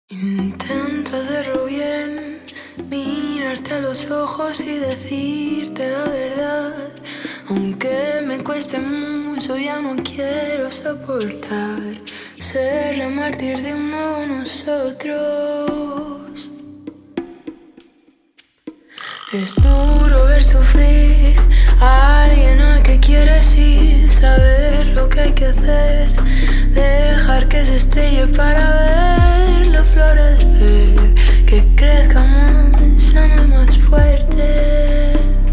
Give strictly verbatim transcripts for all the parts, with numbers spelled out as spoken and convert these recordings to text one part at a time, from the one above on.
Intento hacerlo bien, mirarte a los ojos y decirte la verdad. Aunque me cueste mucho, ya no quiero soportar ser la mártir de un nuevo nosotros. Es duro ver sufrir a alguien al que quieres y saber lo que hay que hacer. Dejar que se estrelle para verlo florecer, que crezca más sano y más fuerte.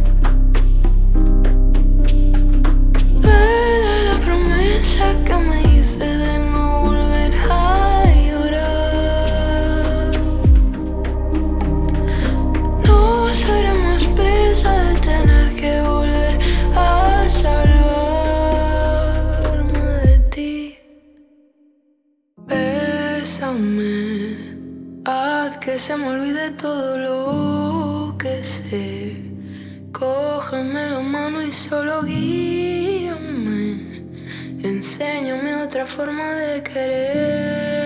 Duele la promesa que me hice de no volver a llorar. No seré más presa de tener que volver a salvarme de ti. Bésame, haz que se me olvide todo lo que sé. Cógeme la mano y solo guíame. Enséñame otra forma de querer.